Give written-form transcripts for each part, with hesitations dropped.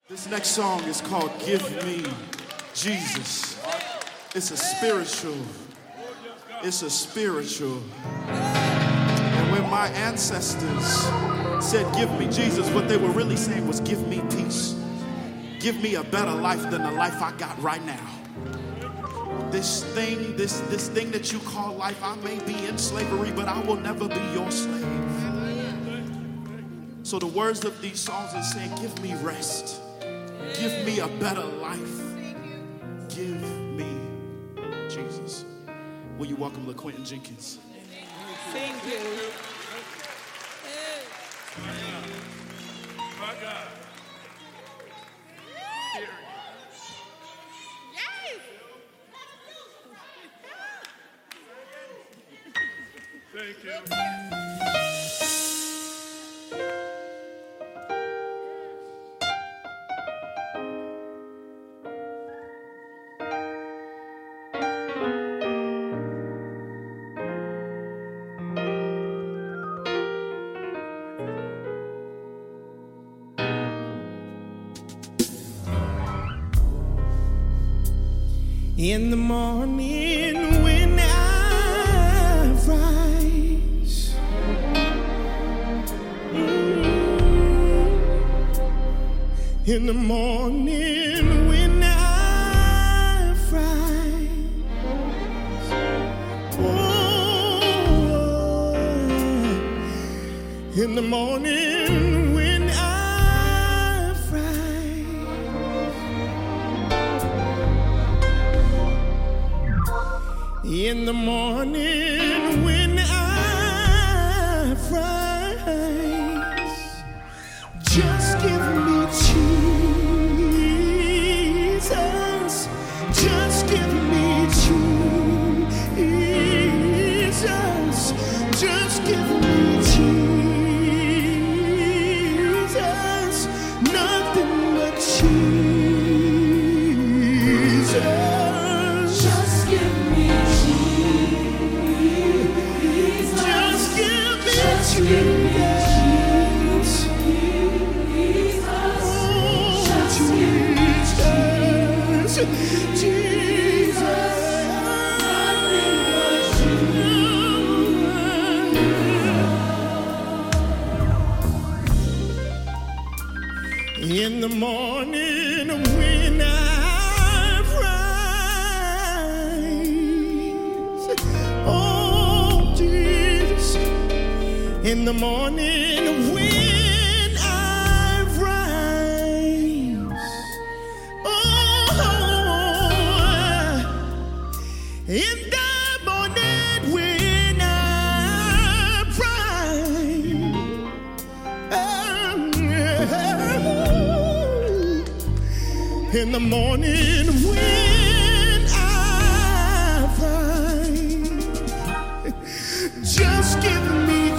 This next song is called Give Me Jesus. It's a spiritual. And when my ancestors said, give me Jesus, what they were really saying was, give me peace. Give me a better life than the life I got right now. This thing that you call life, I may be in slavery, but I will never be your slave. So the words of these songs are saying, give me rest. Give me a better life. Give me Jesus. Will you welcome LaQuentin Jenkins? Thank you. My God. Yes. Thank you. In the morning when I rise, in the morning when I rise, oh, in the morning when I rise, in the morning when I rise, just give me Jesus, just give me Jesus, just give me Jesus, nothing but Jesus. Just give me Jesus. Just give me Just give me Jesus. Jesus. Oh, Just give me Jesus. Jesus. In the morning when I rise, oh Jesus, in the morning when I rise, oh, in the morning when I rise, in the morning when I rise, just give me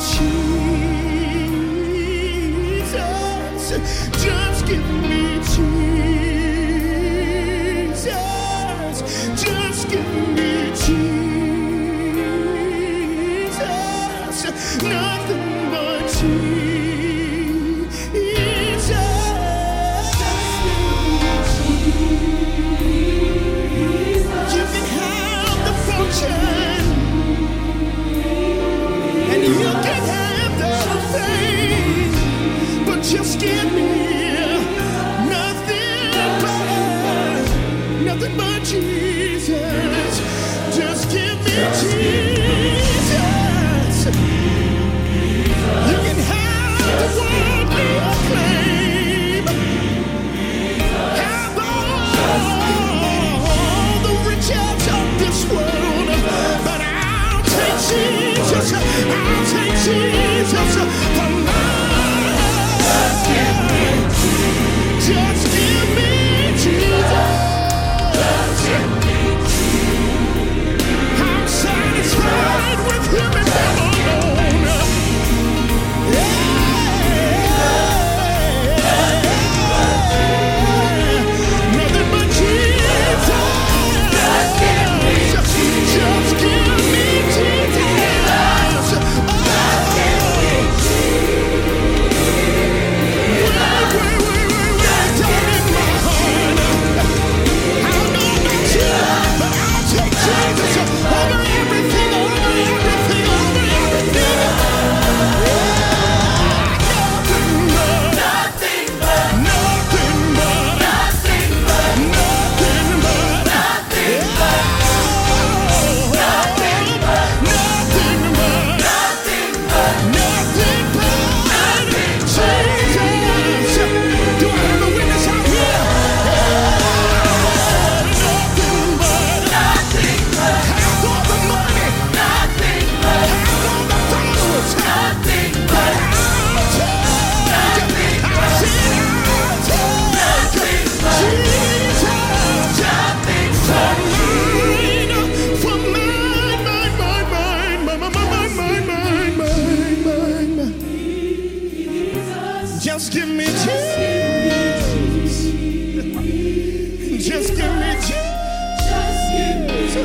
Jesus, just give me Jesus, just give me Jesus, nothing but Jesus.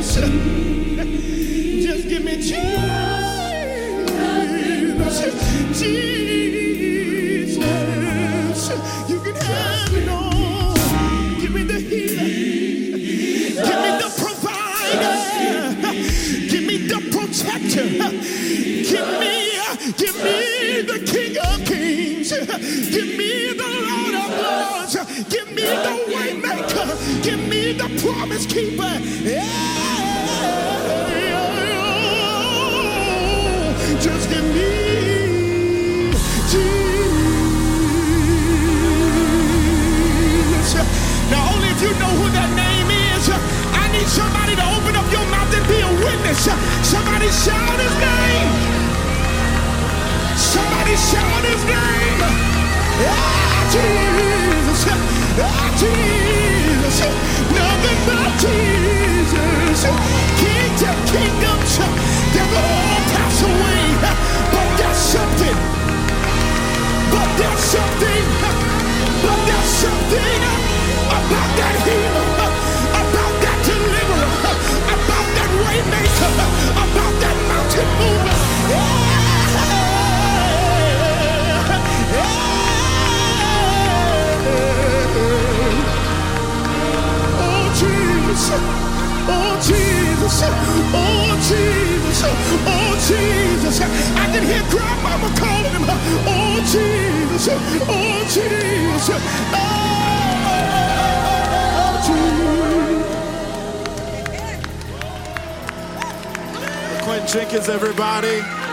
Just give me Jesus. Jesus. You can have it all. Give me the healer. Give me the provider. Give me the protector. Give me the King of Kings. Give me the Lord of Lords. Give me the way maker. Give me the promise keeper. Just give me Jesus. Now only if you know who that name is, I need somebody to open up your mouth and be a witness. Somebody shout his name. Somebody shout his name. Ah, Jesus. Ah, Jesus. Nothing but Jesus. Kings and kingdoms, they will all pass away. But there's something. But there's something. But there's something about that healer, about that deliverer, about that way maker, about that mountain mover. Oh Jesus, oh Jesus, oh Jesus, oh Jesus. I can hear grandmama calling him. Oh Jesus, oh Jesus, oh Jesus. Quentin Jenkins, everybody.